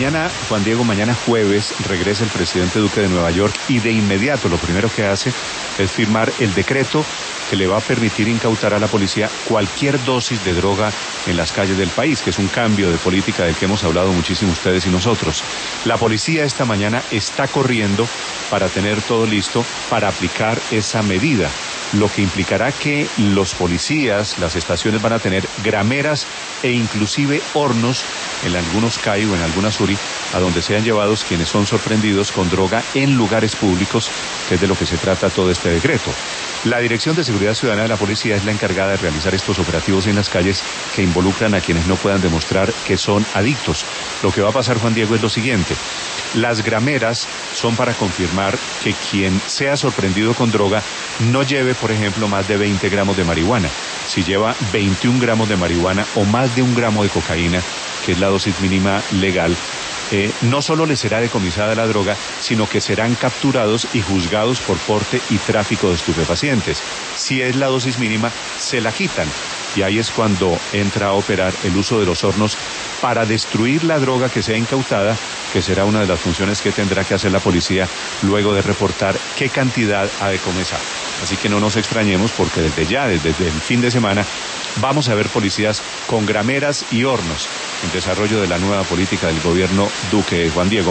Mañana, Juan Diego, mañana jueves regresa el presidente Duque de Nueva York y de inmediato lo primero que hace es firmar el decreto que le va a permitir incautar a la policía cualquier dosis de droga en las calles del país, que es un cambio de política del que hemos hablado muchísimo ustedes y nosotros. La policía esta mañana está corriendo para tener todo listo para aplicar esa medida, lo que implicará que los policías, las estaciones van a tener grameras e inclusive hornos en algunos CAI o en algunas URI, a donde sean llevados quienes son sorprendidos con droga en lugares públicos, que es de lo que se trata todo este decreto. La Dirección de Seguridad Ciudadana de la Policía es la encargada de realizar estos operativos en las calles que involucran a quienes no puedan demostrar que son adictos. Lo que va a pasar, Juan Diego, es lo siguiente. Las grameras son para confirmar que quien sea sorprendido con droga no lleve, por ejemplo, más de 20 gramos de marihuana. Si lleva 21 gramos de marihuana o más de 1 gramo de cocaína, que es la dosis mínima legal, no solo les será decomisada la droga, sino que serán capturados y juzgados por porte y tráfico de estupefacientes. Si es la dosis mínima, se la quitan. Y ahí es cuando entra a operar el uso de los hornos para destruir la droga que sea incautada, que será una de las funciones que tendrá que hacer la policía luego de reportar qué cantidad ha decomisado. Así que no nos extrañemos porque desde el fin de semana vamos a ver policías con grameras y hornos en desarrollo de la nueva política del gobierno Duque. Juan Diego.